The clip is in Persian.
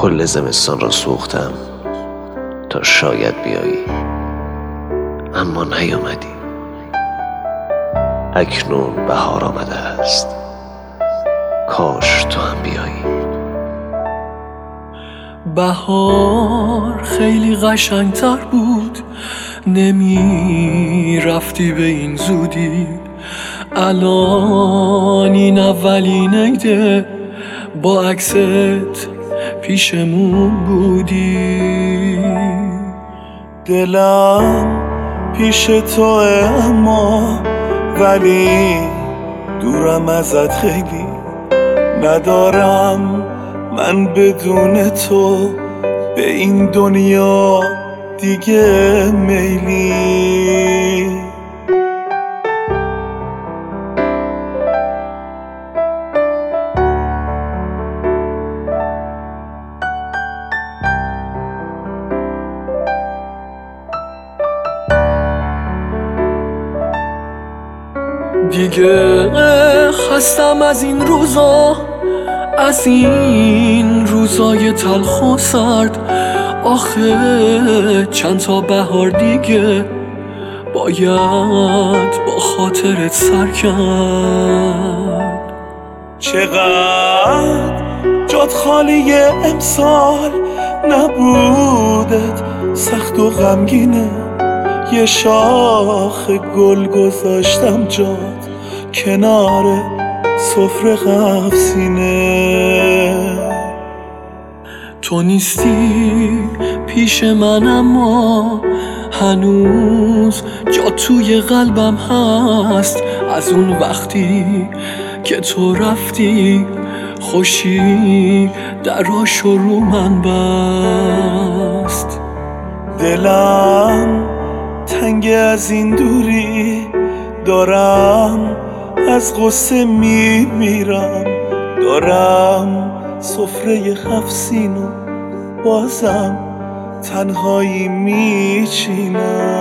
کل زمستان را سوختم تا شاید بیایی، اما نیامدی. اکنون بهار آمده است، کاش تو هم بیایی. بهار خیلی قشنگتر بود، نمی رفتی به این زودی. الان این اولین عیده با عکست پیشمون بودی. دلم پیش توه اما ولی دورم ازت خیلی. ندارم من بدون تو به این دنیا دیگه میلی. دیگه خستم از این روزا، از این روزای تلخ و سرد. آخه چند تا بهار دیگه باید با خاطرت سر کرد. چقدر جات خالیه امسال، نبودت سخت و غمگینه. یه شاخ گل گذاشتم جات کنار سفره قفسینه. تو نیستی پیش من اما هنوز جا توی قلبم هست. از اون وقتی که تو رفتی خوشی دراشو رو من بست. دلم تنگ از این دوری، دارم از غصه میمیرم. دارم سفره 7 سین و بازم تنهایی میچینم.